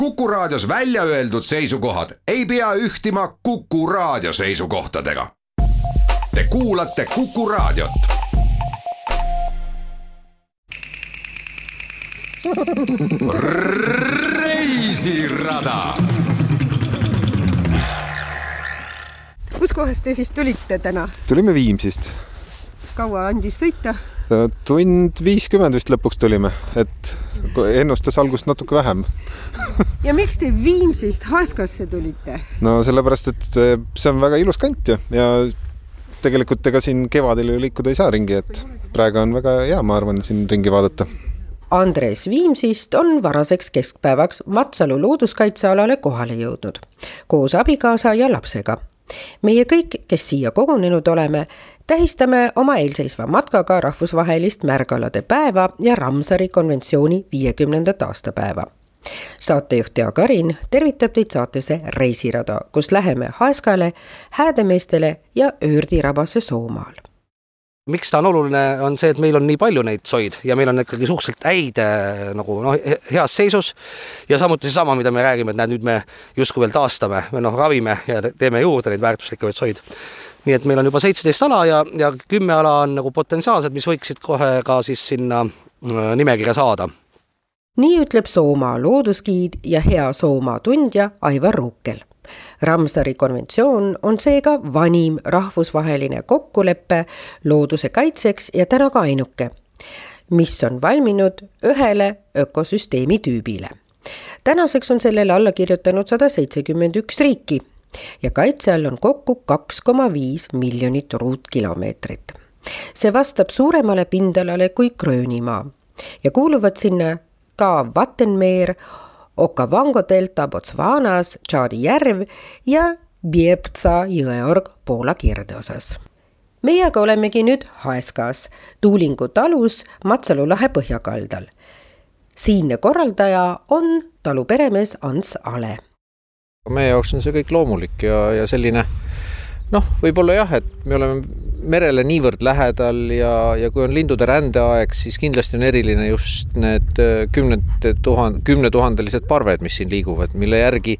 Kuku Raadios välja öeldud seisukohad ei pea ühtima Kuku Raadio seisukohtadega. Te kuulate Kuku Raadiot. Reisirada. Kus kohast te siis tulite täna? Tulime Viimsist. Kaua andis sõita? Tund 50 vist lõpuks tulime, et ennustas algust natuke vähem. Ja miks te Viimsist Haaskasse tulite? No sellepärast, et see on väga ilus kant ja tegelikult ega siin kevadel ju liikuda ei saa ringi, et praegu on väga hea, ma arvan, siin ringi vaadata. Andres Viimsist on varaseks keskpäevaks Matsalu looduskaitsealale kohale jõudnud, koos abikaasa ja lapsega. Meie kõik, kes siia kogunenud oleme, tähistame oma eelseisva matkaga rahvusvahelist märgalade päeva ja Ramsari konventsiooni 50. aastapäeva. Saatejuht Tea Karin tervitab teid saatese Reisirada, kus läheme Haeskale, Häädemeestele ja Öördi-Rabasse Soomaal. Miks ta on oluline, on see, et meil on nii palju neid soid ja meil on ikkagi suhteliselt häid heas seisus ja samuti see sama, mida me räägime, et nüüd me justkui veel taastame, me ravime ja teeme juurde neid väärtuslikuid soid. Nii et meil on juba 17 ala ja 10 ala on potentsiaalsed, mis võiksid kohe ka siis sinna nimekirja saada. Nii ütleb Soomaa looduskiid ja hea Soomaa tundja Aivar Ruukel. Ramsari konventsioon on seega vanim rahvusvaheline kokkuleppe looduse kaitseks ja täna ka ainuke, mis on valminud ühele ökosüsteemi tüübile. Tänaseks on sellele alla kirjutanud 171 riiki ja kaitse all on kokku 2,5 miljonit ruutkilomeetrit. See vastab suuremale pindalale kui Gröönimaa ja kuuluvad sinna ka Vattenmeer, Okavango delta Botswanas, Tšaadi järv ja Biebca jõeorg Poola kirdeosas. Meiega olemegi nüüd Haeskas, Tuulingu talus Matsalu lahe põhjakaldal. Siinne korraldaja on talu peremees Ants Ale. Meie jaoks on see kõik loomulik ja selline, võib-olla jah, et me oleme merele niivõrd lähedal ja kui on lindude rändeaeg, siis kindlasti on eriline just need 10 000 parved, mis siin liiguvad, mille järgi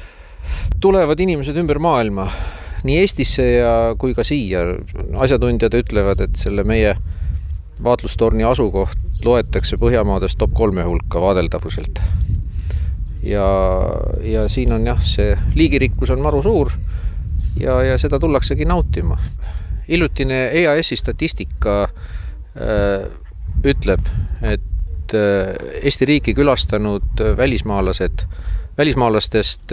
tulevad inimesed ümber maailma, nii Eestisse kui ka siia. Asjatundjad ütlevad, et selle meie vaatlustorni asukoht loetakse Põhjamaades top 3 hulka vaadeldavuselt. Ja siin on jah, see liigirikkus on maru suur ja seda tullaksegi nautima. Hiljutine EAS-i statistika ütleb, et Eesti riiki külastanud välismaalastest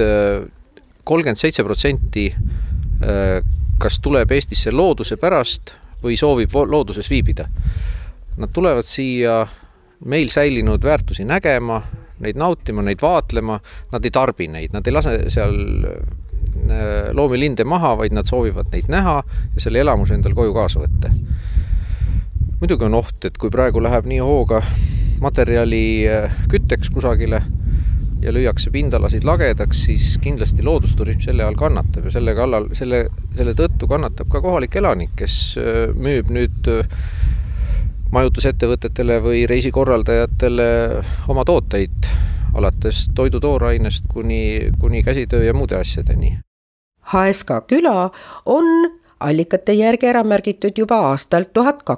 37% kas tuleb Eestisse looduse pärast või soovib looduses viibida. Nad tulevad siia meil säilinud väärtusi nägema, neid nautima, neid vaatlema, nad ei tarbi neid, nad ei lase seal loomilinde maha, vaid nad soovivad neid näha ja selle elamuse endal koju kaasa võtta. Muidugi on oht, et kui praegu läheb nii hooga materjali kütteks kusagile ja lüüakse pindalasid lagedaks, siis kindlasti loodusturism selle all kannatab ja selle tõttu kannatab ka kohalik elanik, kes müüb nüüd majutusettevõtetele või reisikorraldajatele oma tooteid alates toidutoorainest kuni käsitöö ja muude asjadeni. Haeska küla on allikate järgi ära märgitud juba aastal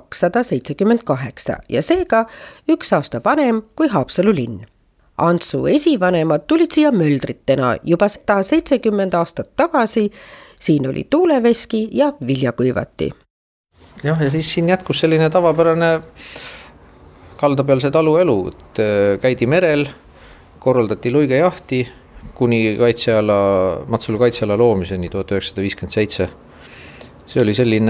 1278 ja seega 1 aasta vanem kui Haapsalu linn. Antsu esivanemad tulid siia möldritena juba 170 aastat tagasi, siin oli tuuleveski ja viljakuivati. Jah, ja siis siin jätkus selline tavapärane kaldapealse talu elu, et käidi merel, korraldati luigejahti kuni Matsalu kaitseala loomiseni 1957. See oli selline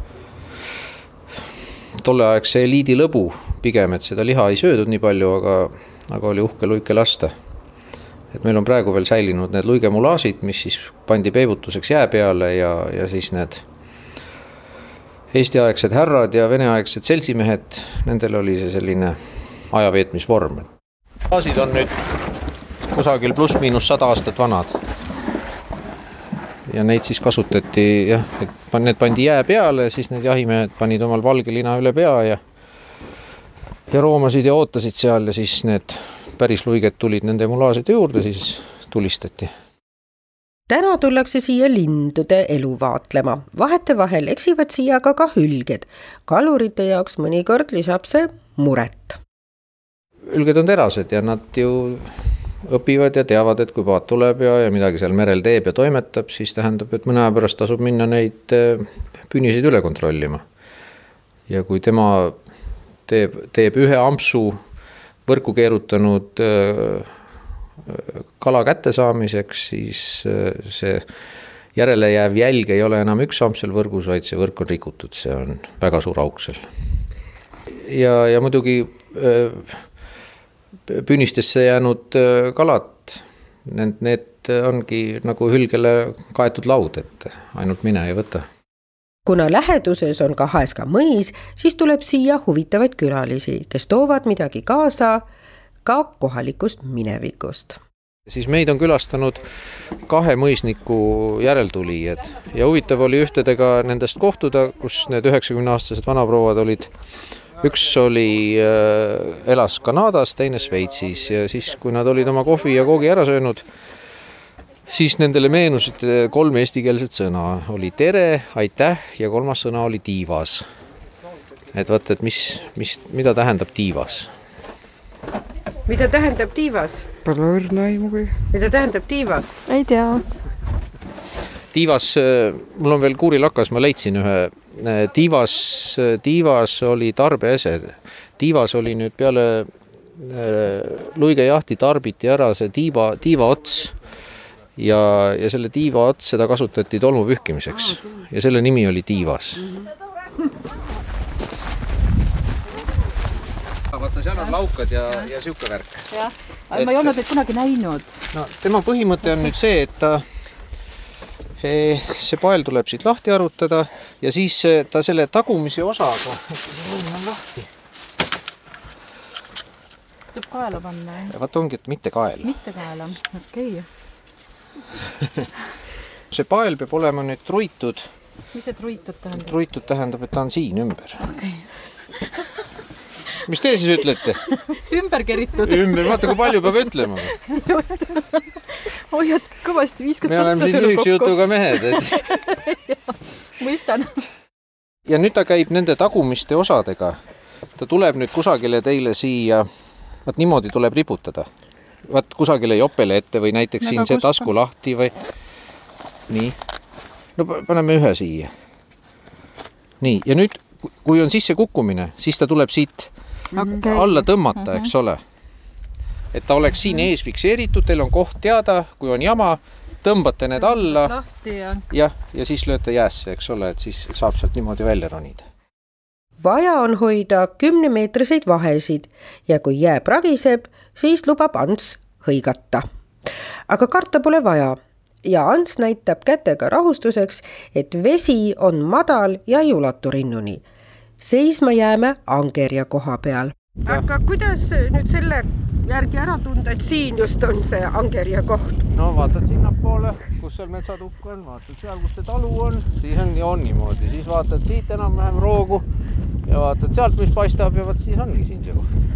tolleaegse eliidi lõbu pigem, et seda liha ei söödud nii palju, aga oli uhke luike lasta. Et meil on praegu veel säilinud need luigemulaasid, mis siis pandi peibutuseks jää peale ja siis need Eesti-aegsed härrad ja Vene-aegsed seltsimehed, nendel oli see selline ajaveetmisvorm. Laasid on nüüd kusagil pluss-miinus 100 aastat vanad. Ja neid siis kasutati, et need pandi jää peale, siis need jahimehed panid omal valge lina üle pea ja roomasid ja ootasid seal ja siis need päris luiged tulid nende emulaaside juurde, siis tulistati. Täna tullakse siia lindude elu vaatlema. Vahetevahel eksivad siia ka hülged. Kalurite jaoks mõnikord lisab see muret. Hülged on terased ja nad ju õpivad ja teavad, et kui paat tuleb ja midagi seal merel teeb ja toimetab, siis tähendab, et mõne aja pärast tasub minna neid püüniseid üle kontrollima. Ja kui tema teeb ühe ampsu võrku keerutanud kala kättesaamiseks, siis see järele jääv jälg ei ole enam üks amps seal võrgus, vaid see võrk on rikutud, see on väga suur auk seal. Ja muidugi püünistesse jäänud kalad, need ongi nagu hülgele kaetud laud, et ainult mine ei võta. Kuna läheduses on ka Haeska mõis, siis tuleb siia huvitavaid külalisi, kes toovad midagi kaasa ka kohalikust minevikust. Siis meid on külastanud 2 mõisniku järeltulijad ja huvitav oli ühtedega nendest kohtuda, kus need 90-aastased vanaprouad olid. Üks elas Kanadas, teine Sveitsis ja siis, kui nad olid oma kohvi ja koogi ära söönud, siis nendele meenusid 3 eestikeelset sõna. Oli tere, aitäh ja 3. sõna oli tiivas. Et vaata, et mida tähendab tiivas? Mida tähendab tiivas? Pole õrna aimugi. Mida tähendab tiivas? Ei tea. Tiivas, mul on veel kuurilakas, ma leidsin ühe. Tiivas oli tarbeese. Tiivas oli nüüd peale luigejahti tarbiti ära see tiiva ots ja selle tiiva ots seda kasutati tolmu pühkimiseks ja selle nimi oli tiivas. Vaata, seal on laukad ja siuke värk. Jah, ma ei olnud neid kunagi näinud. No, tema põhimõte on nüüd see, et see pael tuleb siit lahti arutada ja siis ta selle tagumise osaga, see on lahti. Tuleb kaela panna. Vaata ongi, et mitte kaela. Mitte kaela, okei. See pael peab olema nüüd truitud. Mis see truitud tähendab? Truitud tähendab, et ta on siin ümber. Okei. Mis te siis ütlete? Ümber keritud. Vaata, kui palju peab ütlema. Just. Hoiad kõvasti 50 me oleme siin lühikse jutuga mehed. Mõistan. Ja nüüd ta käib nende tagumiste osadega. Ta tuleb nüüd kusagile teile siia, vaat niimoodi tuleb riputada. Vaat kusagile jopele ette või näiteks siin see tasku lahti või... Nii. No paneme ühe siia. Nii, ja nüüd, kui on sisse kukkumine, siis ta tuleb siit alla tõmmata, eks ole. Et ta oleks siin ees fikseeritud, teil on koht teada, kui on jama, tõmbate need alla ja siis lööte jäässe, eks ole, et siis saab sealt niimoodi välja ronida. Vaja on hoida 10-meetriseid vahesid ja kui jää pragiseb, siis lubab Ants hõigata. Aga karta pole vaja ja Ants näitab kätega rahustuseks, et vesi on madal ja ei ulatu rinnuni. Seisma jääme angerja koha peal. Aga kuidas nüüd selle järgi ära tunda, et siin just on see angerja koht? No vaatad sinna poole, kus seal metsatukk on, vaatad seal, kus see talu on, siis on niimoodi. Siis vaatad siit enam-vähem roogu ja vaatad sealt, mis paistab ja vaat siis ongi siin see koht.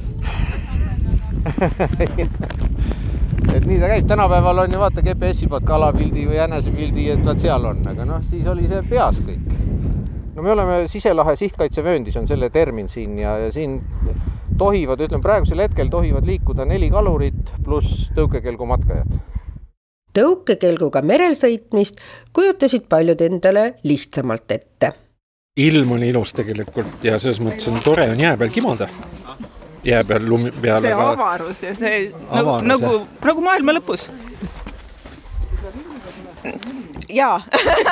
Et nii ta käib. Tänapäeval on ju vaata GPS-i pealt kalapildi või jänesepildi, et vaat seal on, aga siis oli see peas kõik. No me oleme Siselahe sihtkaitsevööndis, on selle termin siin ja siin tohivad, praegusel hetkel tohivad liikuda 4 kalurit pluss tõukekelgu matkajad. Tõukekelguga merel sõitmist kujutasid paljud endale lihtsamalt ette. Ilm on ilus tegelikult ja selles mõttes on tore on jää peal kimada. Jää peal lumi peale. See avarus ja see nagu maailma lõpus. Jaa.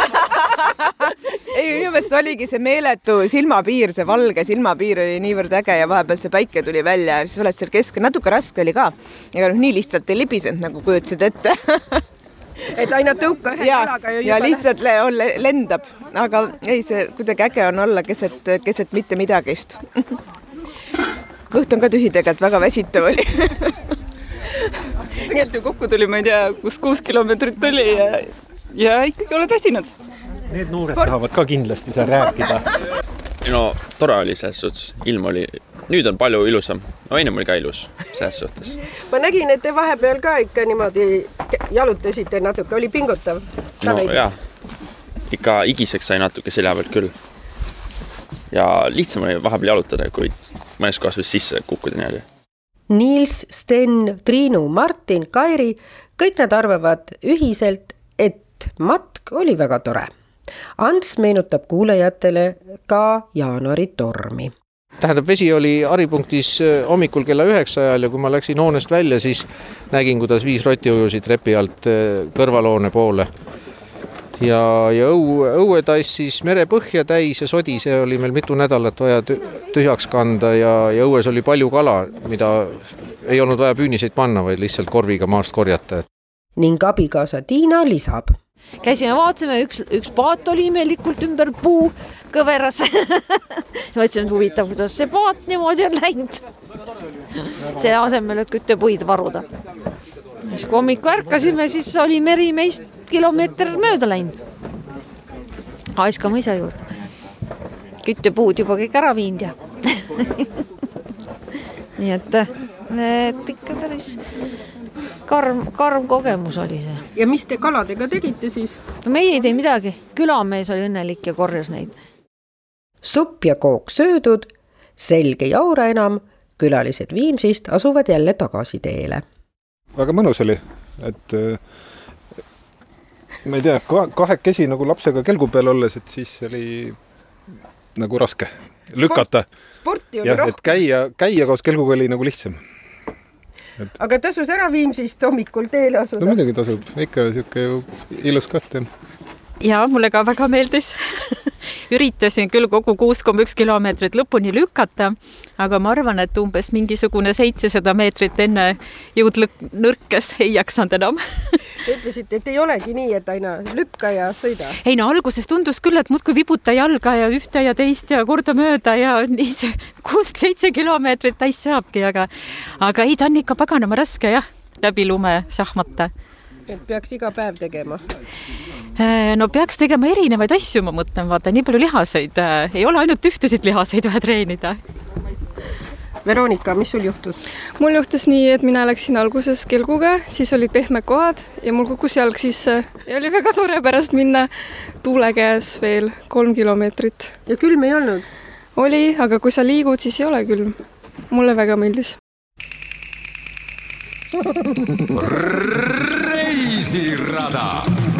Ei, inimest oligi see meeletu silmapiir, see valge silmapiir oli niivõrd äge ja vahepeal see päike tuli välja ja siis oled seal keskel. Natuke raske oli ka. Ega nii lihtsalt ei libisend, nagu kujutasid ette. Et aina tõuka ühe jalaga ja lihtsalt lendab. Aga ei, see kuidagi äge on olla keset mitte midagist. Kõht on ka tühidega, et väga väsitav oli. Nii et kokku tuli, ma ei tea, kus 6 kilomeetrit oli ja ikkagi oled väsinud. Need noored tahavad ka kindlasti seal rääkida. No tore oli selles suhtes, ilm oli nüüd on palju ilusam. No enne oli ka ilus selles suhtes. Ma nägin, et te vahepeal ka ikka niimoodi jalutasite natuke, oli pingutav. No jaa, ikka igiseks sai natuke selja pealt küll. Ja lihtsam oli vahepeal jalutada, kui mõnes kohas võis sisse kukkuda niimoodi. Niels, Sten, Triinu, Martin, Kairi, kõik nad arvavad ühiselt, et matk oli väga tore. Ants meenutab kuulajatele ka jaanuari tormi. Tähendab, vesi oli haripunktis hommikul kella 9 ajal ja kui ma läksin hoonest välja, siis nägin, kuidas 5 rotti ujusid trepi alt kõrvalhoone poole. Ja õue tassis merepõhja täis ja sodi, see oli meil mitu nädalat vaja tühjaks kanda ja õues oli palju kala, mida ei olnud vaja püüniseid panna, vaid lihtsalt korviga maast korjata. Ning abikaasa Tiina lisab. Käisime, vaatasime, üks paat oli imelikult ümber puu kõveras. Mõtlesime, huvitav, kuidas see paat niimoodi on läinud. See asemel, et küttepuid varuda. Siis kui hommikul ärkasime, siis oli meri meist kilomeeter mööda läinud. Aiska mõisa juurde. Küttepuud juba kõik ära viinud ja. Nii et ikka päris karm kogemus oli see. Ja mis te kaladega tegite siis? No meie ei tee midagi. Külamees oli õnnelik ja korjas neid. Supp ja kook söödud, selge jaura enam, külalised Viimsist asuvad jälle tagasi teele. Väga mõnus oli, et ma ei tea, kahekesi nagu lapsega kelgu peal olles, et siis oli nagu raske lükata. Sporti oli rohkem. Et käia koos kelguga oli nagu lihtsam. Aga tasus ära Viimsist hommikul teele asuda? No midagi tasub, ikka siuke ju ilus kaht. Ja, mulle ka väga meeldis. Üritasin küll kogu 6,1 kilomeetrit lõpuni lükata, aga ma arvan, et umbes mingisugune 700 meetrit enne jõud nõrkes ei jaksanud enam. Te ütlesite, et ei olegi nii, et aina lükka ja sõida? Ei, no alguses tundus küll, et muudkui vibuta jalga ja ühte ja teist ja korda mööda ja nii see 6-7 kilomeetrit täis saabki, aga ei, ta on ikka paganama raske, jah, läbi lume sahmata. Et peaks iga päev tegema? No peaks tegema erinevaid asju, ma mõtlen, vaata, nii palju lihaseid. Ei ole ainult ühtesid lihaseid vaja treenida. Veronika, mis sul juhtus? Mul juhtus nii, et mina läksin alguses kelguga, siis olid pehmed kohad ja mul kukkus jalg sisse. Ja oli väga tore pärast minna tuule käes veel 3 kilomeetrit. Ja külm ei olnud? Oli, aga kui sa liigud, siis ei ole külm. Mulle väga meeldis. Reisirada!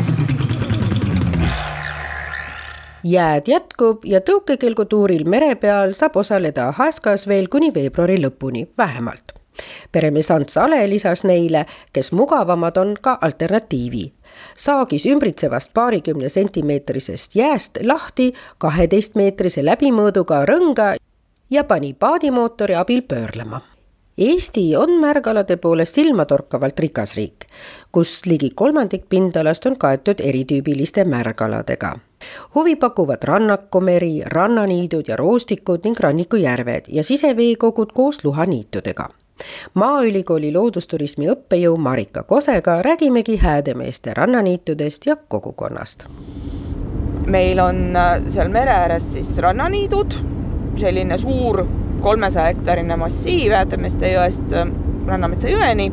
Jääd jätkub ja tõukekelgutuuril mere peal saab osaleda Haskas veel kuni veebruari lõpuni, vähemalt. Peremees Ants Ale lisas neile, kes mugavamad on ka alternatiivi. Saagis ümbritsevast 20 sentimeetrisest jääst lahti 12-meetrise läbimõõduga rõnga ja pani paadimootori abil pöörlema. Eesti on märgalade poolest silmatorkavalt rikas riik, kus ligi 1/3 pindalast on kaetud eritüübiliste märgaladega. Huvi pakuvad rannakumeri, rannaniidud ja roostikud ning rannikujärved ja siseveekogud koos luhaniitudega. Maaülikooli loodusturismi õppejõu Marika Kosega räägimegi Häädemeeste rannaniitudest ja kogukonnast. Meil on seal mere ääres siis rannaniidud, selline suur 300 hektarine massiiv Häädemeeste jõest Rannametsa jõeni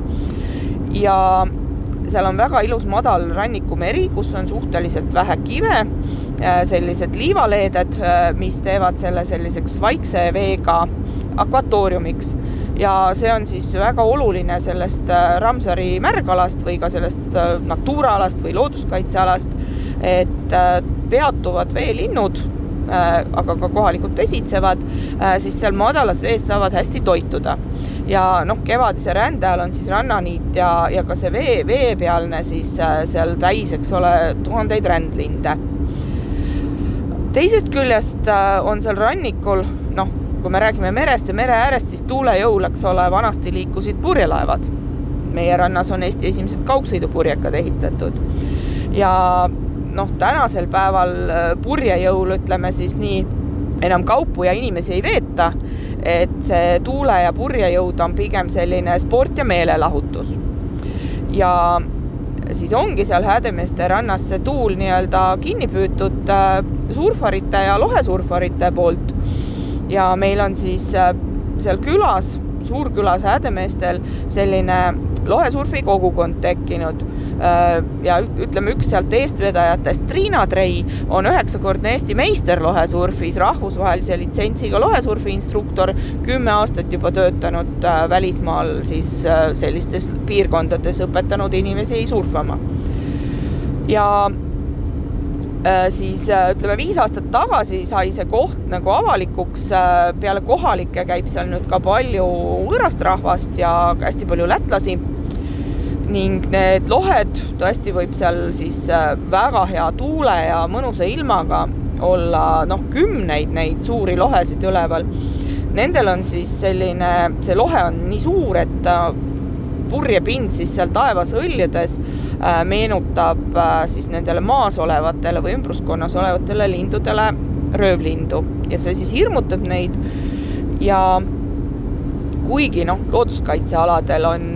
ja seal on väga ilus madal rannikumeri, kus on suhteliselt vähe kive, sellised liivaleeded, mis teevad selle selliseks vaikse veega akvatooriumiks. Ja see on siis väga oluline sellest Ramsari märgalast või ka sellest naturaalast või looduskaitsealast, et peatuvad veelinnud, aga ka kohalikud pesitsevad, siis seal madalas veest saavad hästi toituda. Ja kevadise rände ajal on siis rannaniit ja ka see veepealne siis seal täis, eks ole, 1000 rändlinde. Teisest küljest on seal rannikul, kui me räägime merest ja mere äärest, siis tuulejõul, eks ole, vanasti liikusid purjelaevad. Meie rannas on Eesti esimesed kaugsõidupurjekad ehitatud. Ja tänasel päeval purjejõul, ütleme siis nii, enam kaupu ja inimesi ei veeta, et see tuule- ja purjejõud on pigem selline sport ja meelelahutus. Ja siis ongi seal Häädemeeste rannas see tuul nii-öelda kinni püütud surfarite ja lohesurfarite poolt. Ja meil on siis seal külas, suurkülas Häädemeestel selline lohesurfi kogukond tekkinud ja ütleme, üks sealt eestvedajatest, Triina Trei, on 9-kordne Eesti meister lohesurfis, rahvusvahelise litsentsiga lohesurfi instruktor, 10 aastat juba töötanud välismaal siis sellistes piirkondades õpetanud inimesi surfama. Ja siis ütleme 5 aastat tagasi sai see koht nagu avalikuks, peale kohalike käib seal nüüd ka palju võõrast rahvast ja hästi palju lätlasi ning need lohed tõesti võib seal siis väga hea tuule ja mõnusa ilmaga olla 10 neid suuri lohesid üleval. Nendel on siis selline, see lohe on nii suur, et purjepind siis seal taevas hõljudes meenutab siis nendele maas olevatele või ümbruskonnas olevatele lindudele röövlindu ja see siis hirmutab neid ja kuigi looduskaitsealadel on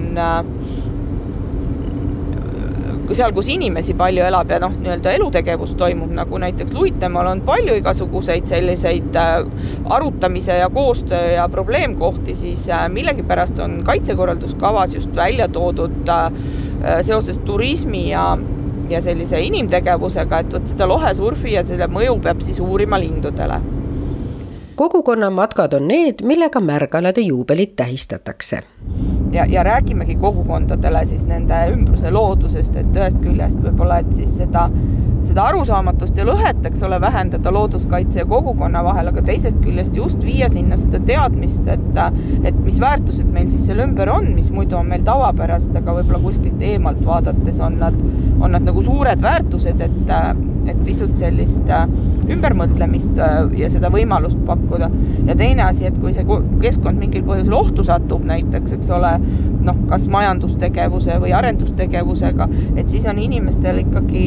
seal, kus inimesi palju elab ja nii-öelda elutegevus toimub, nagu näiteks Luitemaal on palju igasuguseid selliseid arutamise ja koostöö ja probleemkohti, siis millegipärast on kaitsekorralduskavas just välja toodud seoses turismi ja sellise inimtegevusega, et seda lohesurfi ja selle mõju peab siis uurima lindudele. Kogukonna matkad on need, millega märgalade juubelit tähistatakse. Ja räägimegi kogukondadele siis nende ümbruse loodusest, et ühest küljest võib-olla, et siis seda arusaamatust ja lõhet, eks ole, vähendada looduskaitse ja kogukonna vahel, aga teisest küljest just viia sinna seda teadmist, et mis väärtused meil siis seal ümber on, mis muidu on meil tavapärast, aga võib-olla kuskilt eemalt vaadates on nad nagu suured väärtused, et pisut sellist ümbermõtlemist ja seda võimalust pakkuda. Ja teine asi, et kui see keskkond mingil põhjusel ohtu satub näiteks, eks ole, kas majandustegevuse või arendustegevusega, et siis on inimestel ikkagi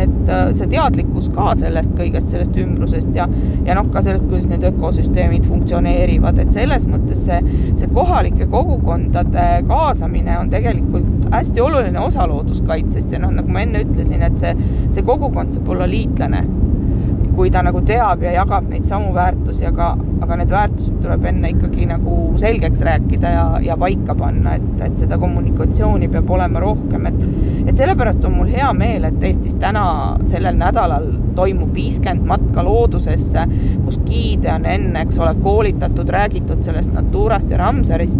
see teadlikkus ka sellest kõigest, sellest ümbrusest ja ka sellest, kuidas need ökosüsteemid funktsioneerivad, et selles mõttes see kohalike kogukondade kaasamine on tegelikult hästi oluline osa looduskaitsest ja nagu ma enne ütlesin, et see kogukond saab olla liitlane, kui ta nagu teab ja jagab neid samu väärtusi, aga need väärtused tuleb enne ikkagi nagu selgeks rääkida ja paika panna, et seda kommunikatsiooni peab olema rohkem, et sellepärast on mul hea meel, et Eestis täna sellel nädalal toimub 50 matka loodusesse, kus giide on enne, eks ole, koolitatud, räägitud sellest Naturast ja Ramsarist,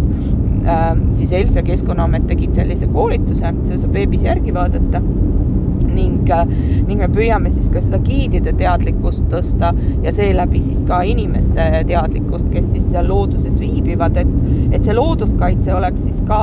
siis ELF ja Keskkonnaamet tegid sellise koolituse, see saab veebis järgi vaadata ning me püüame siis ka seda giidide teadlikkust tõsta ja seeläbi siis ka inimeste teadlikkust, kes siis seal looduses viibivad, et see looduskaitse oleks siis ka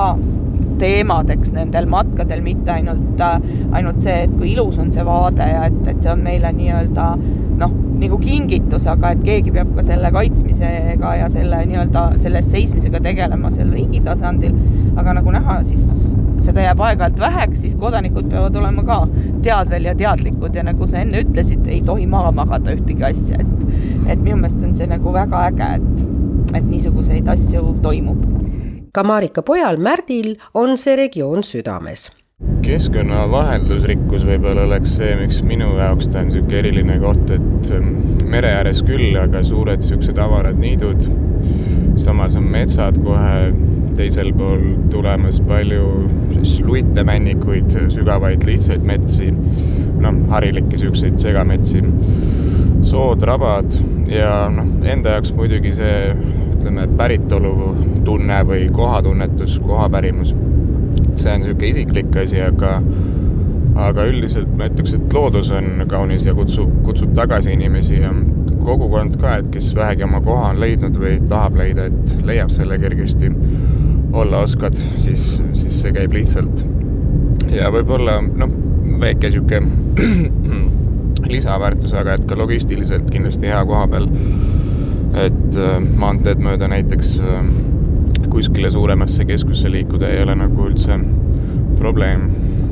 teemadeks nendel matkadel, mitte ainult see, et kui ilus on see vaade ja et see on meile nii-öelda nagu kingitus, aga et keegi peab ka selle kaitsmisega ja sellest seismisega tegelema seal riigi tasandil, aga nagu näha, siis seda jääb aeg-ajalt väheks, siis kodanikud peavad olema ka teadvel ja teadlikud ja nagu sa enne ütlesid, ei tohi maha magada ühtegi asja, et minu meelest on see nagu väga äge, et niisuguseid asju toimub. Ka Marika pojal Märdil on see regioon südames. Keskkonna vaheldusrikkus võib-olla oleks see, miks minu jaoks ta on selline eriline koht, et mere ääres küll, aga suured sellised avarad niidud, samas on metsad kohe teisel pool tulemas palju luitemännikuid, sügavaid lihtsaid metsi, harilikke selliseid segametsi, sood, rabad ja enda jaoks muidugi see päritolu tunne või kohatunnetus, kohapärimus. See on selline isiklik asi, aga üldiselt ma ütleks, et loodus on kaunis ja kutsub tagasi inimesi ja kogukond ka, et kes vähegi oma koha on leidnud või tahab leida, et leiab selle kergesti olla oskad, siis see käib lihtsalt. Ja võib-olla väike siuke lisaväärtus, aga et ka logistiliselt kindlasti hea koha peal, et maanteed mööda näiteks kuskile suuremasse keskusse liikuda ei ole nagu üldse probleem.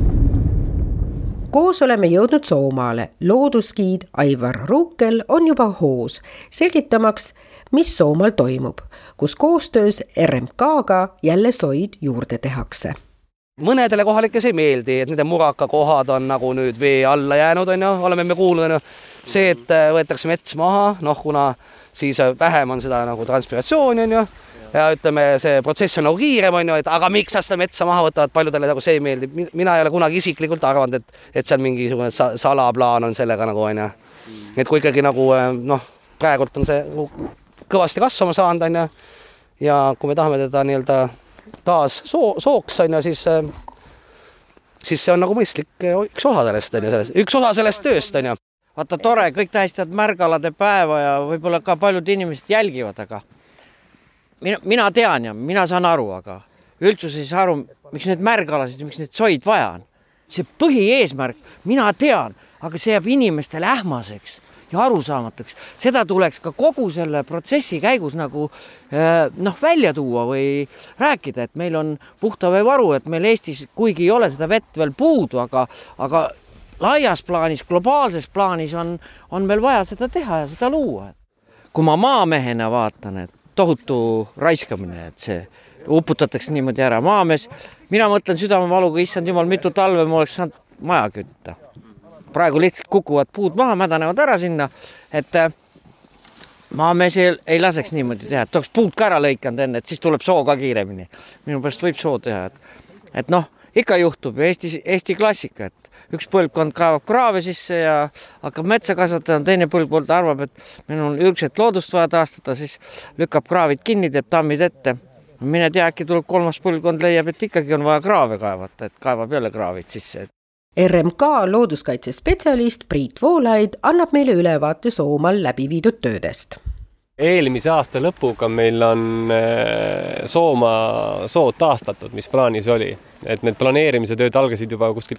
Koos oleme jõudnud Soomaale. Looduskiid Aivar Ruukel on juba hoos, selgitamaks, mis Soomaal toimub, kus koostöös RMK-ga jälle soid juurde tehakse. Mõnedele kohalikes ei meeldi, et nende murakakohad on nagu nüüd vee alla jäänud, oleme me kuulnud. See, et võetakse mets maha, kuna siis vähem on seda nagu transpiratsiooni, ja ütleme, see protsess on nagu kiirem, on ju, et aga miks nad seda metsa maha võtavad, paljudele nagu see meeldib. Mina ei ole kunagi isiklikult arvanud, et seal mingisugune salaplaan on sellega nagu, on ju. Et kui ikkagi nagu, praegult on see kõvasti kasvama saanud, on ju, ja kui me tahame teda nii-öelda taas sooks, on ju, siis see on nagu mõistlik üks osa sellest tööst, on ju. Vaata tore, kõik tähistavad märgalade päeva ja võib-olla ka paljud inimesed jälgivad, aga mina tean ja mina saan aru, aga üldsus ei saa aru, miks need märgalasid, miks need soid vaja on. See põhieesmärk, mina tean, aga see jääb inimestele ähmaseks ja arusaamatuks. Seda tuleks ka kogu selle protsessi käigus nagu välja tuua või rääkida, et meil on puhta vee varu, et meil Eestis kuigi ei ole seda vett veel puudu, aga laias plaanis, globaalses plaanis on meil vaja seda teha ja seda luua. Kui ma maamehena vaatan, et tohutu raiskamine, et see uputatakse niimoodi ära. Maamees, mina mõtlen südamevaluga, issand jumal, mitu talve ma oleks saanud maja kütta. Praegu lihtsalt kukuvad puud maha, mädanevad ära sinna, et maamees ei laseks niimoodi teha, et oleks puud ka ära lõikanud enne, et siis tuleb soo ka kiiremini. Minu pärast võib soo teha, et ikka juhtub Eesti klassika, et üks põlvkond kaevab kraave sisse ja hakkab metsa kasvatada, teine põlvkond arvab, et meil on ürgset loodust vaja taastada, siis lükkab kraavid kinni, teeb tammid ette. Mine tea, äkki tuleb kolmas põlvkond leiab, et ikkagi on vaja kraave kaevata, et kaevab jälle kraavid sisse. RMK looduskaitsespetsialist Priit Voolaid annab meile ülevaate Soomaal läbi viidud töödest. Eelmise aasta lõpuga meil on Soomaa sood taastatud, mis plaanis oli. Et need planeerimise tööd algasid juba kuskil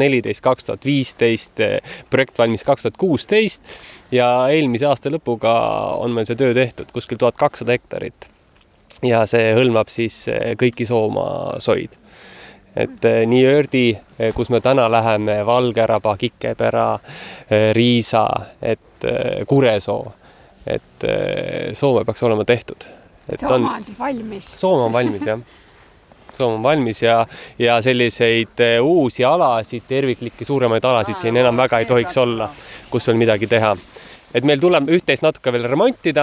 2014-2015, projekt valmis 2016 ja eelmise aasta lõpuga on meil see töö tehtud kuskil 1200 hektarit. Ja see hõlmab siis kõiki Soomaa soid. Et nii Ördi, kus me täna läheme, Valgeraba, Kikepera, Riisa, et Kuresoo. Et Soome peaks olema tehtud. Sooma on siis valmis. Sooma on valmis, jah. Sooma on valmis ja selliseid uusi alasid, terviklikke suuremaid alasid siin enam väga ei tohiks olla, kus on midagi teha. Et meil tuleb üht-teist natuke veel remontida,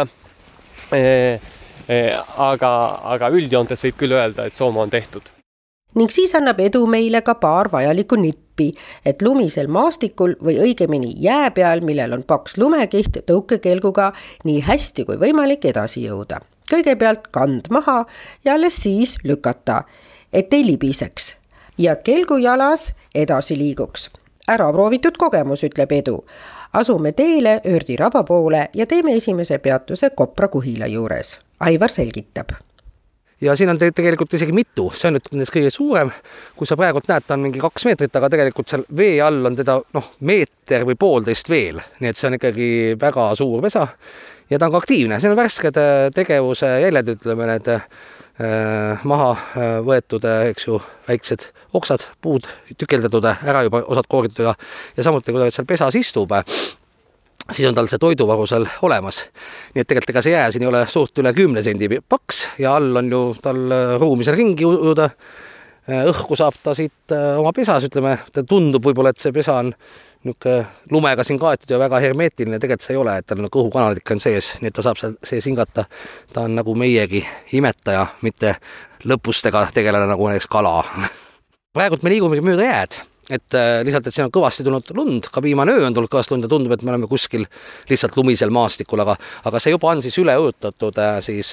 aga üldjoontes võib küll öelda, et Sooma on tehtud. Ning siis annab Edu meile ka paar vajalikku nippi, et lumisel maastikul või õigemini jää peal, millel on paks lumekiht tõukekelguga nii hästi kui võimalik edasi jõuda. Kõigepealt kand maha ja alles siis lükata, et ei libiseks ja kelgu jalas edasi liiguks. Ära proovitud kogemus, ütleb Edu. Asume teele Ördi raba poole ja teeme esimese peatuse Kopra kuhila juures. Aivar selgitab. Ja siin on tegelikult isegi mitu, see on nüüd kõige suurem, kui sa praegult näed, ta on mingi 2 meetrit, aga tegelikult seal vee all on teda meeter või 1,5 veel, nii et see on ikkagi väga suur vesa ja ta on ka aktiivne, see on värsked tegevuse jäljed, ütleme need maha võetud, eks ju, väiksed oksad, puud tükeldatud, ära juba osad kooritud ja samuti kui ta seal pesas istub, siis on tal see toiduvaru seal olemas. Nii et tegelikult ega see jää siin ei ole suurt üle 10 sendi paks ja all on ju tal ruumi seal ringi ujuda. Õhku saab ta siit oma pesas, ütleme, ta tundub võib-olla, et see pesa on lumega siin kaetud ja väga hermeetiline, tegelikult see ei ole, et tal on kõhukanalid ikka on sees, nii et ta saab seal sees hingata. Ta on nagu meiegi imetaja, mitte lõpustega tegeleda nagu näiteks kala. Praegult me liigume mööda jääd. Et lihtsalt, et siin on kõvasti tulnud lund, ka viimane öö on tulnud kõvasti lund ja tundub, et me oleme kuskil lihtsalt lumisel maastikul, aga see juba on siis üle ujutatud siis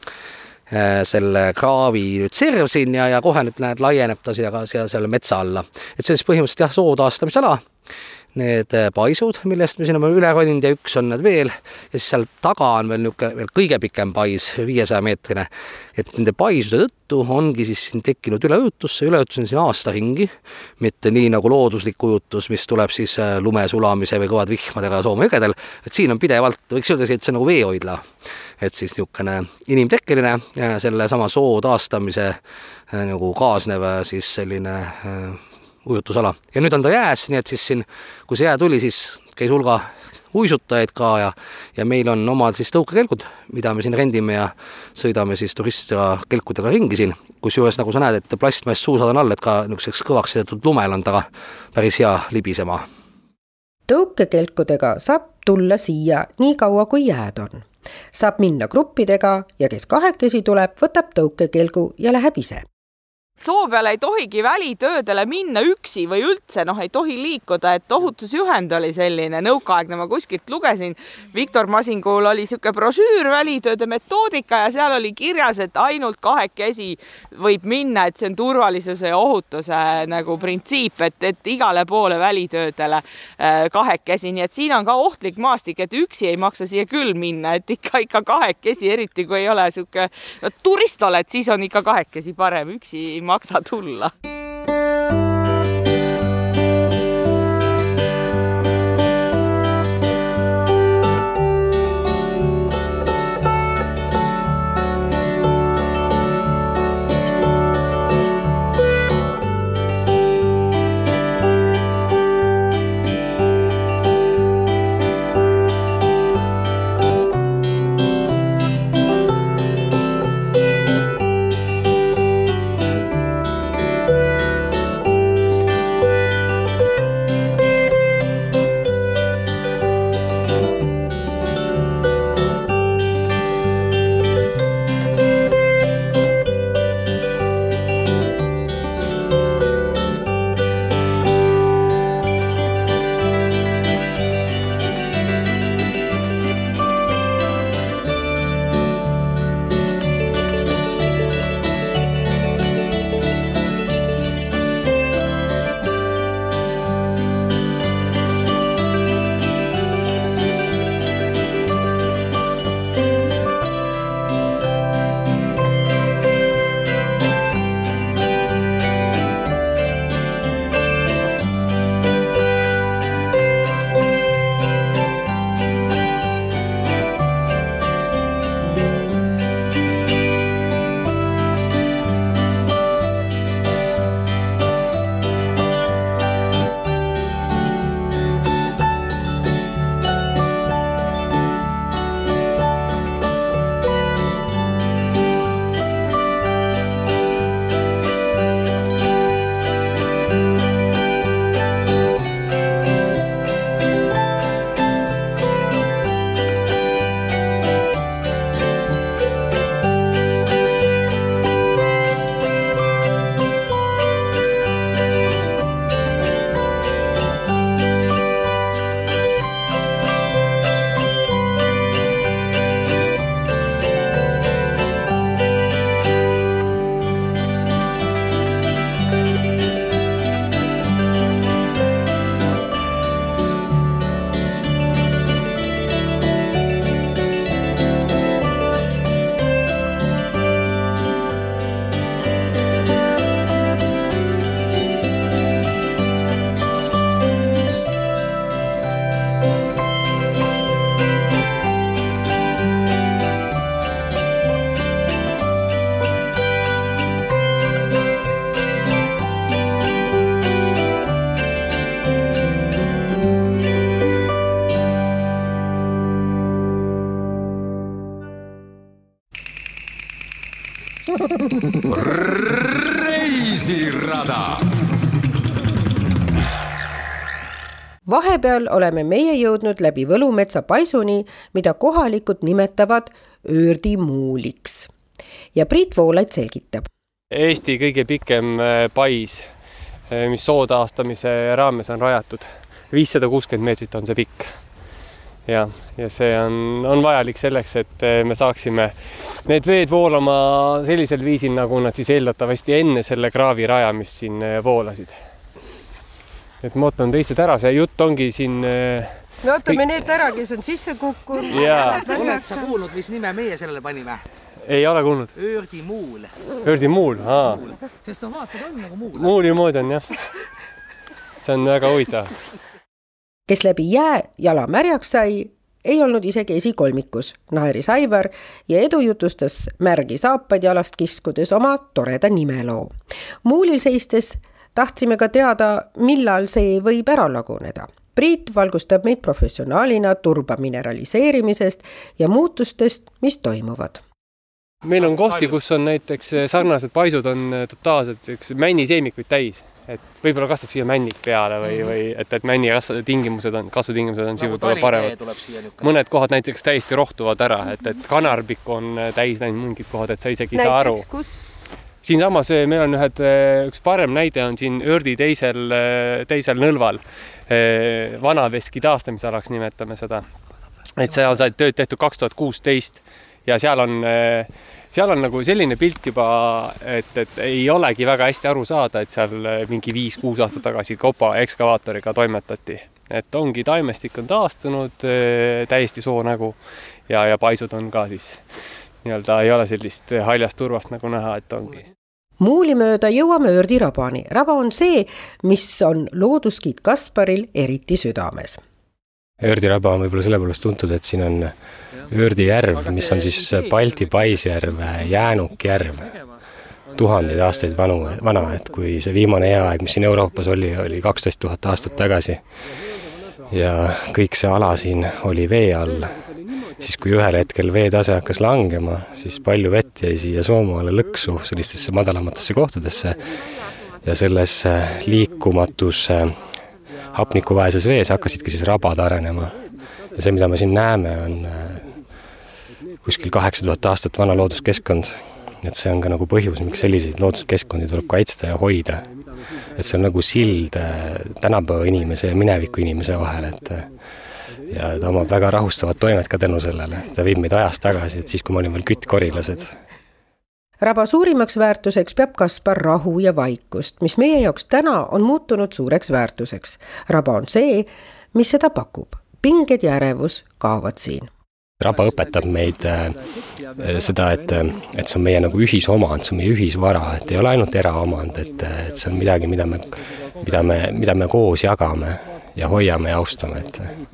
selle kraavi nüüd serv siin ja kohe nüüd näed, laieneb ta siia selle metsa alla. Et see on siis põhimõtteliselt soo taastamisala, need paisud, millest me siin oleme üle roninud ja üks on need veel ja siis seal taga on veel kõige pikem pais, 500 meetrine, et nende paisude tõttu ongi siis siin tekkinud üleujutus, see üleujutus on siin aasta ringi, mitte nii nagu looduslik ujutus, mis tuleb siis lume sulamise või kõvad vihmadega Soome jõgedel, et siin on pidevalt, võiks öelda, et see on nagu veehoidla, et siis niisugune inimtekkeline selle sama soo taastamise nagu kaasnev siis selline ujutusala. Ja nüüd on ta jääs, nii et siis siin, kui see jää tuli, siis käis hulga uisutajaid ka ja meil on omad siis tõukekelgud, mida me siin rendime ja sõidame siis turistidega kelkudega ringi siin, kus juures nagu sa näed, et plastmass suusad on all, et ka niisuguseks kõvaks sedatud lumel on taga päris hea libisema. Tõukekelkudega saab tulla siia nii kaua kui jääd on. Saab minna gruppidega ja kes kahekesi tuleb, võtab tõukekelgu ja läheb ise. Soo peale ei tohigi välitöödele minna üksi või üldse, ei tohi liikuda, et ohutusjuhend oli selline nõukaaegne, ma kuskilt lugesin. Viktor Masingul oli siuke brošüür välitööde metoodika ja seal oli kirjas, et ainult kahekesi võib minna, et see on turvalisuse ja ohutuse nagu printsiip, et igale poole välitöödele kahekesi, nii et siin on ka ohtlik maastik, et üksi ei maksa siia küll minna, et ikka kahekesi, eriti kui ei ole siuke turist oled, siis on ikka kahekesi parem, üksi ei maksa tulla. Reisirada. Vahepeal oleme meie jõudnud läbi Võlumetsa paisuni, mida kohalikud nimetavad öördimuuliks. Ja Priit Voolaid selgitab. Eesti kõige pikem pais, mis sootaastamise raames on rajatud. 560 meetrit on see pikk. Ja see on vajalik selleks, et me saaksime need veed voolama sellisel viisil, nagu nad siis eeldatavasti enne selle kraavi rajamist siin voolasid. Et ma ootan teised ära, see jutt ongi siin... Me ootame need ära, kes on sisse kukkunud. Oled sa kuulnud, mis nime meie sellele panime? Ei ole kuulnud. Öördimuul. Öördimuul, aa. Sest vaatad on nagu muul. Muuli moodi on, jah. See on väga huvitav. Kes läbi jää jala märjaks sai, ei olnud isegi esikolmikus. Naeris Aivar ja Edu jutustas märgi saapaid jalast kiskudes oma toreda nimeloo. Muulil seistes tahtsime ka teada, millal see võib ära laguneda. Priit valgustab meid professionaalina turba mineraliseerimisest ja muutustest, mis toimuvad. Meil on kohti, kus on näiteks sarnased paisud on totaalselt männiseemikuid täis. et võib-olla kasvab siia männik peale või et männi kasvutingimused on siin võib-olla paremad. Mõned kohad näiteks täiesti rohtuvad ära, et kanarbik on täis näinud mingid kohad, et sa isegi ei saa aru. Näiteks kus? Siin samas meil on üks parem näide on siin Ördi teisel nõlval. Vanaveski taastamisalaks nimetame seda. Et seal sai tööd tehtud 2016 ja seal on nagu selline pilt juba, et ei olegi väga hästi aru saada, et seal mingi 5-6 aastat tagasi kopa ekskavaatoriga toimetati. Et ongi taimestik on taastunud täiesti soo nägu ja paisud on ka siis nii-öelda ei ole sellist haljast turvast nagu näha, et ongi. Muuli mööda jõuame Ördi rabani. Raba on see, mis on looduskiit Kasparil eriti südames. Ördi raba on võib-olla selle poolest tuntud, et siin on Ördi järv, mis on siis Balti paisjärv, jäänukjärv, tuhandeid aastaid vana, et kui see viimane eaaeg, mis siin Euroopas oli 12 000 aastat tagasi ja kõik see ala siin oli vee all, siis kui ühel hetkel veetase hakkas langema, siis palju vett jäi siia Soomaale lõksu sellistesse madalamatesse kohtadesse ja selles liikumatus hapnikuväeses vees hakkasidki siis rabad arenema. Ja see, mida me siin näeme, on kuskil 8000 aastat vana looduskeskkond. Et see on ka nagu põhjus, miks selliseid looduskeskkondi tuleb kaitsta ja hoida. Et see on nagu sild tänapäeva inimese ja mineviku inimese vahel. Ja ta omab väga rahustavad toimed ka tänu sellele. Ta viib meid ajast tagasi, et siis kui me olime veel küttkorilased. Raba suurimaks väärtuseks peab Kaspar rahu ja vaikust, mis meie jaoks täna on muutunud suureks väärtuseks. Raba on see, mis seda pakub. Pinged ja ärevus kaovad siin. Raba õpetab meid seda, et see on meie nagu ühisomand, see on meie ühisvara, et ei ole ainult eraomand, et see on midagi, mida me koos jagame ja hoiame ja austame,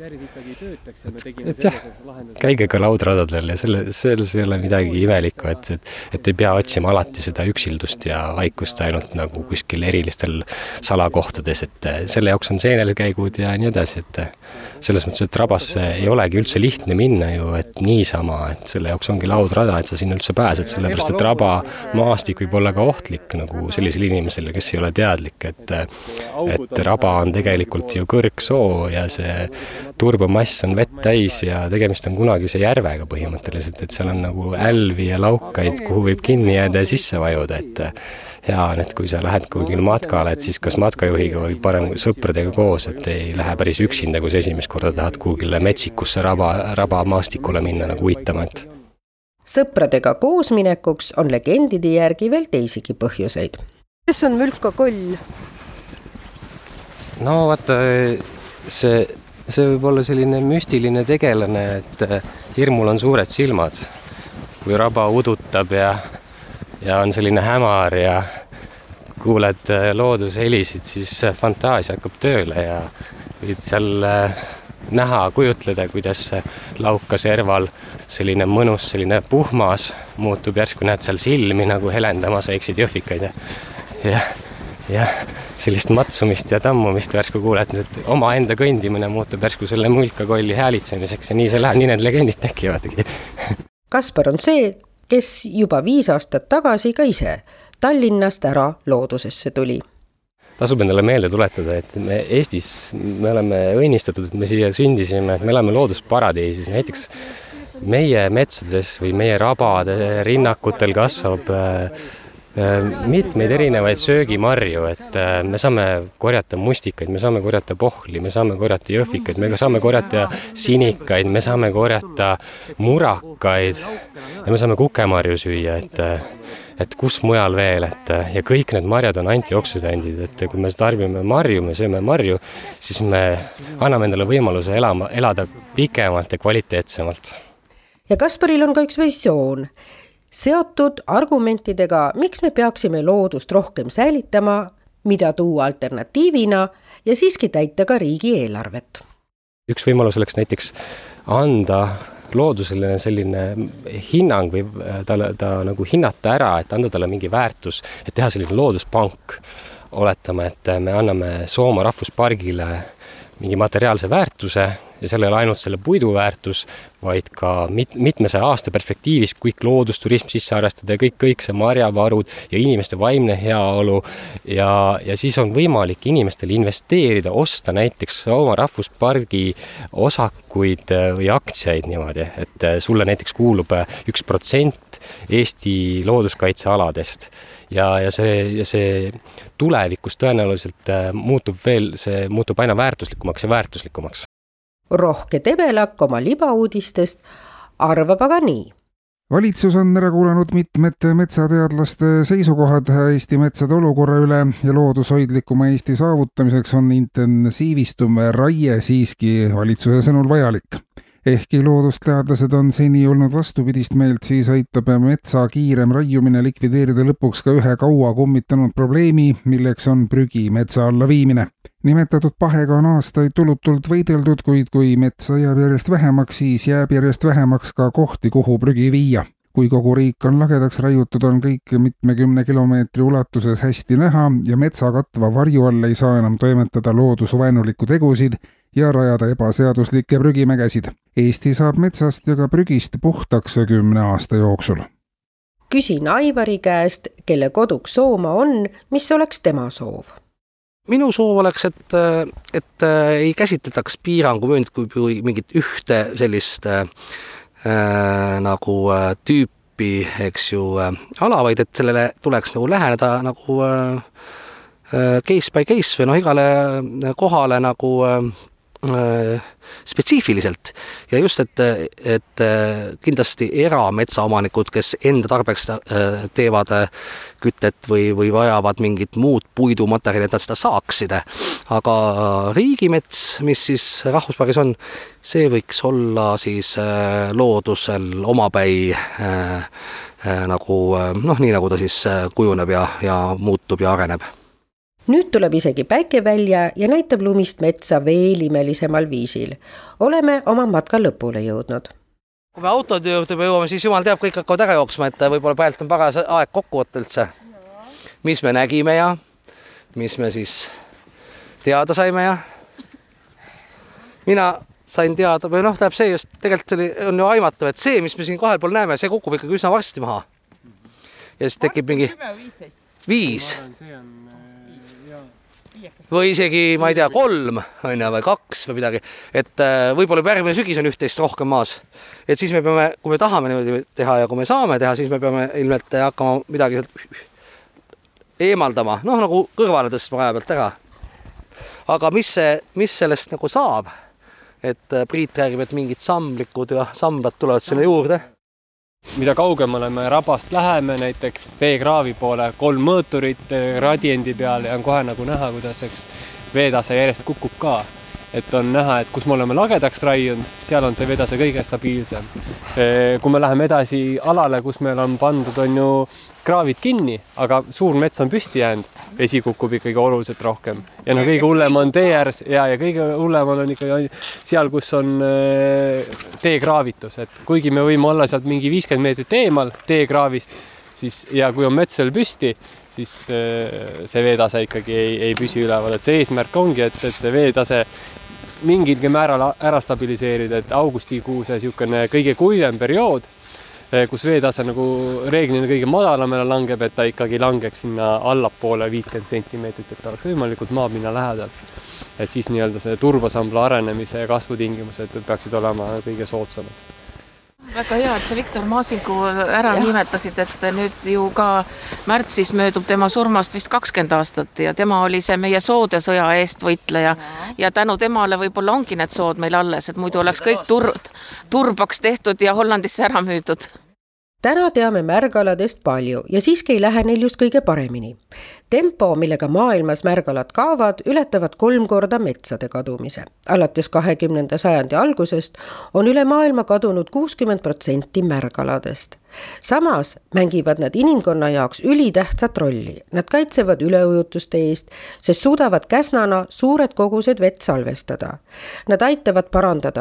et jah, käige ka laudradadel ja selles ei ole midagi imelikku, et ei pea otsima alati seda üksildust ja vaikust ainult nagu kuskil erilistel salakohtades, et selle jaoks on seenelkäigud ja nii edasi, et selles mõttes, et rabasse ei olegi üldse lihtne minna ju, et niisama, et selle jaoks ongi laudrada, et sa sinna üldse pääsed, sellepärast, et raba maastik võib olla ka ohtlik nagu sellisele inimesele, kes ei ole teadlik, et raba on tegelikult ju kõrgsoo ja see turbamass on vett täis ja tegemist on kunagise järvega põhimõtteliselt, et seal on nagu älvi ja laukaid, kuhu võib kinni jääda ja sisse vajuda, et hea on, et kui sa lähed kuhugil matkale, et siis kas matkajuhiga või parem sõpradega koos, et ei lähe päris üksinda, kui sa esimest korda tahad kuhugile metsikusse raba maastikule minna nagu uitama. Sõpradega koosminekuks on legendide järgi veel teisigi põhjuseid. Kes on Mülka Koll? No vaata, see võib olla selline müstiline tegelane, et hirmul on suured silmad, kui raba udutab ja on selline hämar ja kuuled loodushelisid, siis fantaasia hakkab tööle ja võid seal näha, kujutleda, kuidas lauka serval selline mõnus, selline puhmas muutub järsku, näed seal silmi nagu helendamas väikseid jõhvikaid ja sellist matsumist ja tammumist värsku kuuled, et oma enda kõndimine muutub värsku selle Mülka Kolli häälitsemiseks ja nii see läheb, nii need legendid tekivadki. Kaspar on see, kes juba 5 aastat tagasi ka ise Tallinnast ära loodusesse tuli. Tasub endale meelde tuletada, et me Eestis me oleme õnnistatud, et me siia sündisime, et me elame loodusparadiisis. Näiteks meie metsades või meie rabade rinnakutel kasvab mitmeid erinevaid söögimarju, et me saame korjata mustikaid, me saame korjata pohli, me saame korjata jõhvikaid, me saame korjata sinikaid, me saame korjata murakaid ja me saame kukemarju süüa, et kus mujal veel, ja kõik need marjad on antioksüdandid, et kui me tarbime marju, me sööme marju, siis me anname endale võimaluse elada pikemalt ja kvaliteetsemalt. Ja Kasparil on ka üks visioon, seotud argumentidega, miks me peaksime loodust rohkem säilitama, mida tuua alternatiivina ja siiski täita ka riigieelarvet. Üks võimalus oleks näiteks anda loodusele selline hinnang või ta nagu hinnata ära, et anda talle mingi väärtus, et teha selline looduspank. Oletame, et me anname Sooma rahvuspargile mingi materiaalse väärtuse ja seal ei ole ainult selle puidu väärtus, vaid ka mitmesaja aasta perspektiivis kõik loodusturism sisse arvestada ja kõik see marjavarud ja inimeste vaimne heaolu ja siis on võimalik inimestel investeerida, osta näiteks oma rahvuspargi osakuid või aktsiaid niimoodi, et sulle näiteks kuulub 1% Eesti looduskaitsealadest ja see tulevikus tõenäoliselt muutub aina väärtuslikumaks ja väärtuslikumaks. Rohke Tebelak oma libauudistest arvab aga nii. Valitsus on ära kuulanud mitmed metsateadlaste seisukohad Eesti metsade olukorra üle ja loodushoidlikuma Eesti saavutamiseks on intensiivistuv raie siiski valitsuse sõnul vajalik. Ehkki loodusteadlased on seni olnud vastupidist meelt, siis aitab metsa kiirem raiumine likvideerida lõpuks ka ühe kaua kummitanud probleemi, milleks on prügi metsa alla viimine. Nimetatud pahega on aastaid tulutult võideldud, kuid kui metsa jääb järjest vähemaks, siis jääb järjest vähemaks ka kohti, kuhu prügi viia. Kui kogu riik on lagedaks raiutud, on kõik mitmekümne kilomeetri ulatuses hästi näha ja metsa katva varju all ei saa enam toimetada loodusvaenulikku tegusid ja rajada ebaseaduslikke prügimägesid. Eesti saab metsast ja ka prügist puhtaks 10 aasta jooksul. Küsin Aivari käest, kelle koduks Sooma on, mis oleks tema soov? Minu soov oleks, et ei käsitletaks piiranguvööndit kui mingit ühte sellist nagu tüüpi, eks ju, ala, vaid et sellele tuleks nagu läheneda nagu case by case või igale kohale nagu spetsiifiliselt ja just, et kindlasti erametsaomanikud, kes enda tarbeks teevad kütet või vajavad mingit muud puidumaterjali, et nad seda saaksid. Aga riigimets, mis siis rahvuspargis on, see võiks olla siis loodusel omapäi nagu, nii nagu ta siis kujuneb ja muutub ja areneb. Nüüd tuleb isegi päike välja ja näitab lumist metsa veel imelisemal viisil. Oleme oma matka lõpule jõudnud. Kui me autode juurde jõuame, siis jumal teab, kõik hakkavad ära jooksma, et võib-olla praegu on paras aeg kokku võtta üldse. Mis me nägime ja mis me siis teada saime ja mina sain teada, või tähendab see just, tegelikult on ju aimatav, et see, mis me siin kahel pool näeme, see kukub ikkagi üsna varsti maha. Ja siis tekib mingi 5. Või isegi, ma ei tea, 3 või 2 või midagi, et võib-olla järgmine sügis on 11 rohkem maas. Et siis me peame, kui me tahame niimoodi teha ja kui me saame teha, siis me peame ilmselt hakkama midagi eemaldama, nagu kõrvale tõstma raja pealt ära. Aga mis sellest nagu saab? Et Priit räägib, et mingid samblikud ja samblad tulevad selle juurde. Mida kaugemale me rabast läheme, näiteks teekraavi poole 3 mõõturit radiendi peal ja on kohe nagu näha, kuidas veetase järjest kukub ka. Et on näha, et kus me oleme lagedaks raiunud, seal on see veetase kõige stabiilsem. Kui me läheme edasi alale, kus meil on pandud, on ju kraavid kinni, aga suur mets on püsti jäänud, vesi kukub ikkagi oluliselt rohkem. Ja kõige hullem on tee äärs ja kõige hullem on ikkagi seal, kus on teekraavitus. Et kuigi me võime olla sealt mingi 50 meetrit eemal teekraavist, siis, ja kui on mets veel püsti, siis see veetase ikkagi ei püsi üleval. Et see eesmärk ongi, et see veetase mingilgi määral ära stabiliseerida, et augustikuu see kõige kuivem periood, kus veetase nagu reeglina kõige madalamale langeb, et ta ikkagi langeks sinna allapoole 50 sentimeetrit, et ta oleks võimalikult maapinna lähedal. Et siis nii-öelda see turbasambla arenemise ja kasvutingimused peaksid olema kõige soodsamad. Väga hea, et sa Viktor Maasingu ära nimetasid, et nüüd ju ka märtsis möödub tema surmast vist 20 aastat ja tema oli see meie soodesõja eest võitleja ja tänu temale võib-olla ongi need sood meil alles, et muidu oleks kõik turbaks tehtud ja Hollandisse ära müüdud. Täna teame märgaladest palju ja siiski ei lähe neil just kõige paremini. Tempo, millega maailmas märgalad kaovad, ületavad 3 korda metsade kadumise. Alates 20. sajandi algusest on üle maailma kadunud 60% märgaladest. Samas mängivad nad inimkonna jaoks ülitähtsat rolli. Nad kaitsevad üleujutuste eest, sest suudavad käsnana suured kogused vett salvestada. Nad aitavad parandada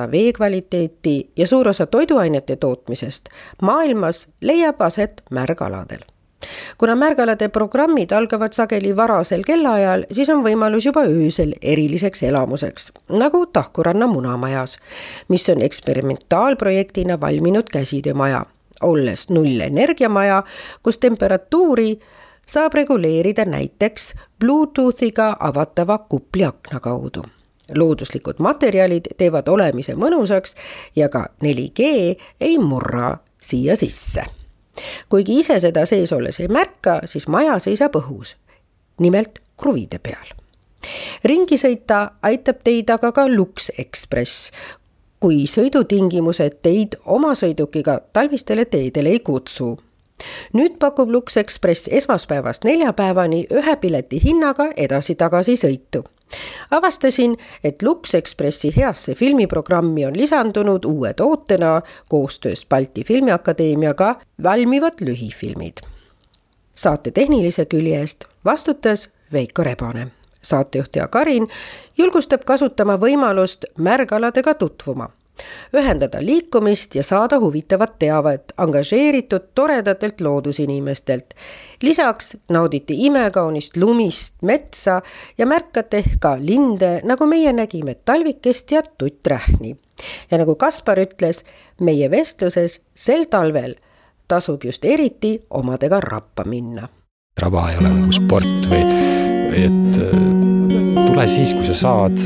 veekvaliteeti ja suur osa toiduainete tootmisest maailmas leiab aset märgaladel. Kuna märgalade programmid algavad sageli varasel kellaajal, siis on võimalus juba öösel eriliseks elamuseks, nagu Tahkuranna munamajas, mis on eksperimentaalprojektina valminud käsitöömaja, olles nullenergiamaja, kus temperatuuri saab reguleerida näiteks Bluetoothiga avatava kupliakna kaudu. Looduslikud materjalid teevad olemise mõnusaks ja ka 4G ei murra siia sisse. Kuigi ise seda sees olles ei märka, siis maja seisab õhus, nimelt kruvide peal. Ringi sõita aitab teid aga ka Lux Express, kui sõidutingimused teid oma sõidukiga talvistele teedele ei kutsu. Nüüd pakub Lux Express esmaspäevast neljapäevani 1 pileti hinnaga edasi-tagasi sõitu. Avastasin, et Lux Expressi heasse filmiprogrammi on lisandunud uue tootena koostöös Balti Filmiakadeemiaga valmivad lühifilmid. Saate tehnilise külje eest vastutas Veiko Rebane. Saatejuht ja Karin julgustab kasutama võimalust märgaladega tutvuma, ühendada liikumist ja saada huvitavat teavet angažeeritud toredatelt loodusinimestelt. Lisaks nauditi imekaunist lumist metsa ja märkate ehk ka linde, nagu meie nägime talvikest ja tutträhni. Ja nagu Kaspar ütles, meie vestluses sel talvel tasub just eriti omadega rappa minna. Raba ei ole nagu sport või et tule siis, kui sa saad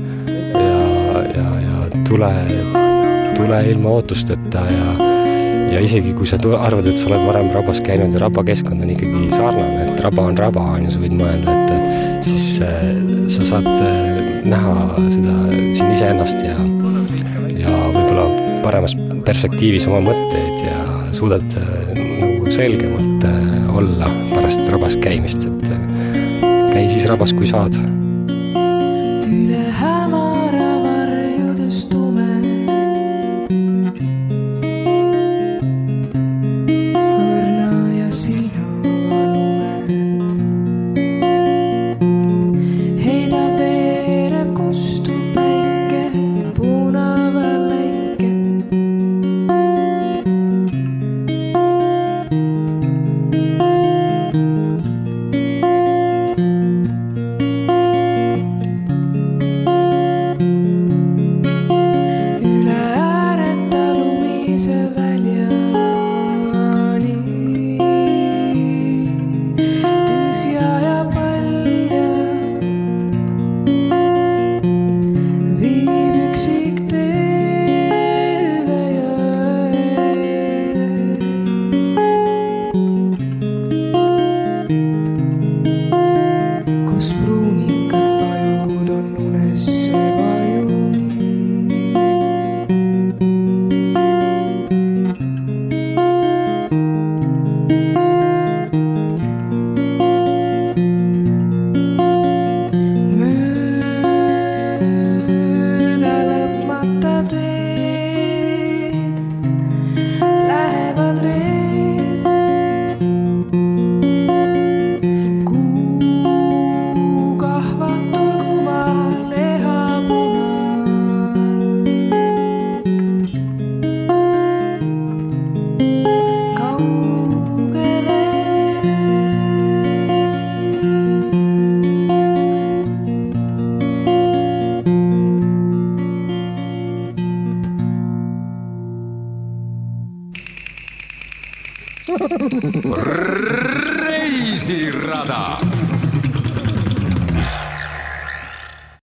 ja tule ilma ootusteta ja isegi kui sa arvad, et sa oled varem rabas käinud ja rabakeskkond on ikkagi sarnane, et raba on raba, ja sa võid mõelda, et siis sa saad näha seda siin iseennast ja võib-olla paremas perspektiivis oma mõtteid ja suudad nagu selgemalt olla pärast rabas käimist, et käi siis rabas, kui saad. Üle hämara varjudes tume õrna ja sina lume heidab veereb kustub päike punava läike Reisirada.